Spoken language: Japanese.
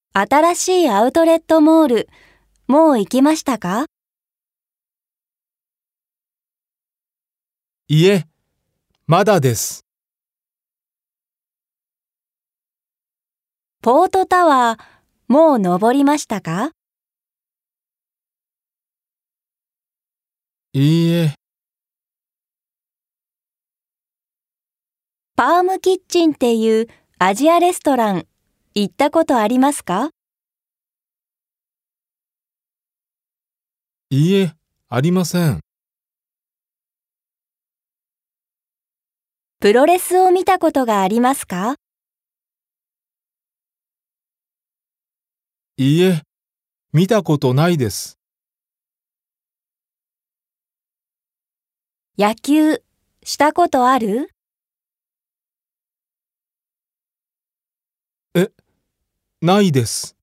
新しいアウトレットモール、もう行きましたか？ いえ、まだです。 ポートタワー、もう登りましたか？ いいえ、 パームキッチンっていうアジアレストラン、行ったことありますか？ いいえ、ありません。 プロレスを見たことがありますか？ いいえ、見たことないです。 野球、したことある？ ないです。